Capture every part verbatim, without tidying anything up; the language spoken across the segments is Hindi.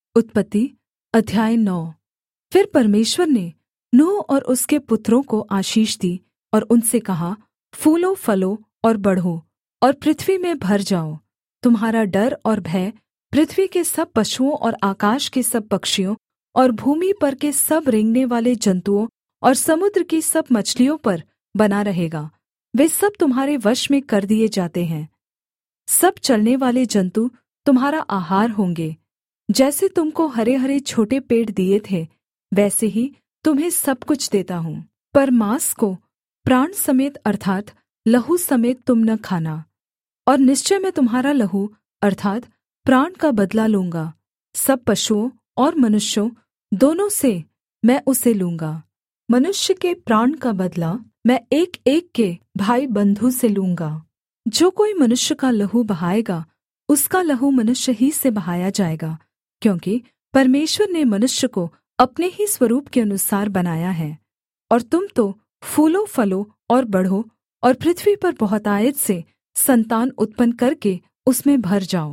उत्पत्ति अध्याय नौ। फिर परमेश्वर ने नूह और उसके पुत्रों को आशीष दी और उनसे कहा, फूलो फलो और बढ़ो और पृथ्वी में भर जाओ। तुम्हारा डर और भय पृथ्वी के सब पशुओं और आकाश के सब पक्षियों और भूमि पर के सब रेंगने वाले जन्तुओं और समुद्र की सब मछलियों पर बना रहेगा। वे सब तुम्हारे वश में कर दिए जाते हैं। सब चलने वाले जन्तु तुम्हारा आहार होंगे। जैसे तुमको हरे हरे छोटे पेड़ दिए थे, वैसे ही तुम्हें सब कुछ देता हूँ। पर माँस को प्राण समेत अर्थात् लहू समेत तुम न खाना। और निश्चय मैं तुम्हारा लहू अर्थात् प्राण का बदला लूँगा। सब पशुओं और मनुष्यों दोनों से मैं उसे लूँगा। मनुष्य के प्राण का बदला मैं एक एक के भाई बंधु से लूँगा। जो कोई मनुष्य का लहू बहाएगा, उसका लहू मनुष्य ही से बहाया जाएगा, क्योंकि परमेश्वर ने मनुष्य को अपने ही स्वरूप के अनुसार बनाया है। और तुम तो फूलो फलो और बढ़ो और पृथ्वी पर बहुतायत से संतान उत्पन्न करके उसमें भर जाओ।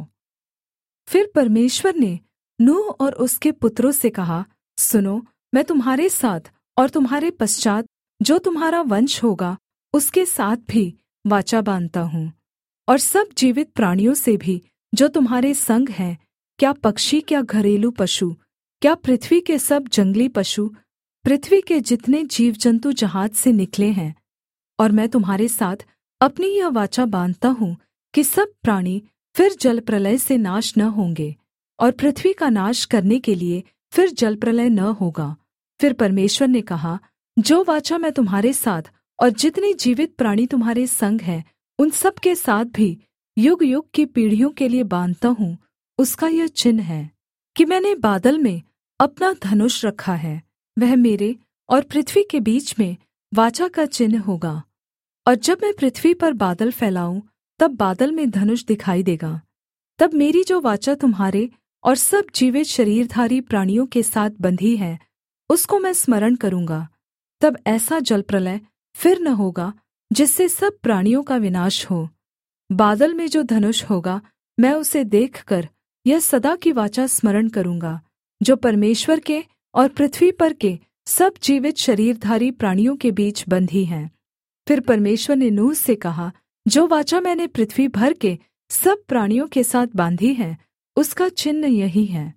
फिर परमेश्वर ने नूह और उसके पुत्रों से कहा, सुनो, मैं तुम्हारे साथ और तुम्हारे पश्चात् जो तुम्हारा वंश होगा उसके साथ भी वाचा बाँधता हूँ, और सब जीवित प्राणियों से भी जो तुम्हारे संग हैं, क्या पक्षी, क्या घरेलू पशु, क्या पृथ्वी के सब जंगली पशु, पृथ्वी के जितने जीवजन्तु जहाज से निकले हैं। और मैं तुम्हारे साथ अपनी यह वाचा बाँधता हूँ कि सब प्राणी फिर जलप्रलय से नाश न होंगे, और पृथ्वी का नाश करने के लिए फिर जलप्रलय न होगा। फिर परमेश्वर ने कहा, जो वाचा मैं तुम्हारे साथ और जितने जीवित प्राणी तुम्हारे संग हैं, उन सब के साथ भी युग युग की पीढ़ियों के लिए बाँधता हूँ, उसका यह चिन्ह है कि मैंने बादल में अपना धनुष रखा है। वह मेरे और पृथ्वी के बीच में वाचा का चिन्ह होगा। और जब मैं पृथ्वी पर बादल फैलाऊँ, तब बादल में धनुष दिखाई देगा। तब मेरी जो वाचा तुम्हारे और सब जीवित शरीरधारी प्राणियों के साथ बंधी है, उसको मैं स्मरण करूँगा। तब ऐसा जलप्रलय फिर न होगा जिससे सब प्राणियों का विनाश हो। बादल में जो धनुष होगा, मैं उसे देखकर यह सदा की वाचा स्मरण करूँगा, जो परमेश्वर के और पृथ्वी पर के सब जीवित शरीरधारी प्राणियों के बीच बंधी है। फिर परमेश्वर ने नूह से कहा, जो वाचा मैंने पृथ्वी भर के सब प्राणियों के साथ बाँधी है, उसका चिन्ह यही है।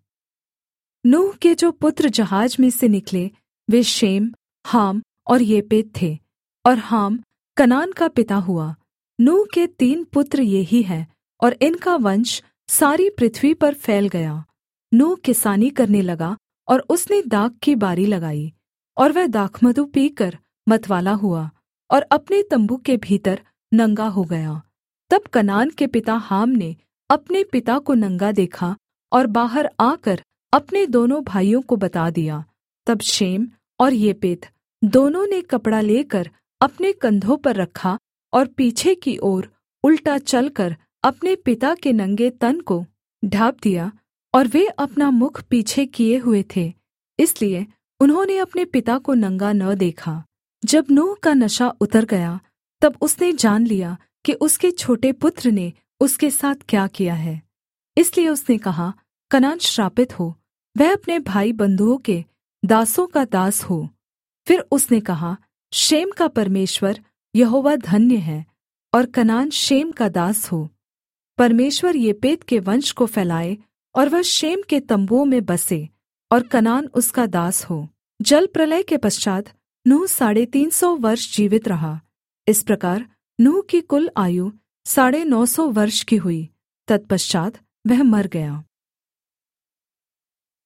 नूह के जो पुत्र जहाज में से निकले, वे शेम, हाम और येपेत थे, और हाम कनान का पिता हुआ। नूह के तीन पुत्र ये ही हैं, और इनका वंश सारी पृथ्वी पर फैल गया। नूह किसानी करने लगा, और उसने दाख की बारी लगाई, और वह दाखमधु पीकर मतवाला हुआ, और अपने तम्बू के भीतर नंगा हो गया। तब कनान के पिता हाम ने अपने पिता को नंगा देखा, और बाहर आकर अपने दोनों भाइयों को बता दिया। तब शेम और येपेत दोनों ने कपड़ा लेकर अपने कंधों पर रखा, और पीछे की ओर उल्टा चलकर अपने पिता के नंगे तन को ढाँप दिया, और वे अपना मुख पीछे किए हुए थे, इसलिए उन्होंने अपने पिता को नंगा न देखा। जब नूह का नशा उतर गया, तब उसने जान लिया कि उसके छोटे पुत्र ने उसके साथ क्या किया है। इसलिए उसने कहा, कनान श्रापित हो, वह अपने भाई बंधुओं के दासों का दास हो। फिर उसने कहा, शेम का परमेश्वर यहोवा धन्य है, और कनान शेम का दास हो। परमेश्वर येपेत के वंश को फैलाए, और वह शेम के तम्बुओं में बसे, और कनान उसका दास हो। जल प्रलय के पश्चात् नूह साढ़े तीन सौ वर्ष जीवित रहा। इस प्रकार नूह की कुल आयु साढ़े नौ सौ वर्ष की हुई। तत्पश्चात् वह मर गया।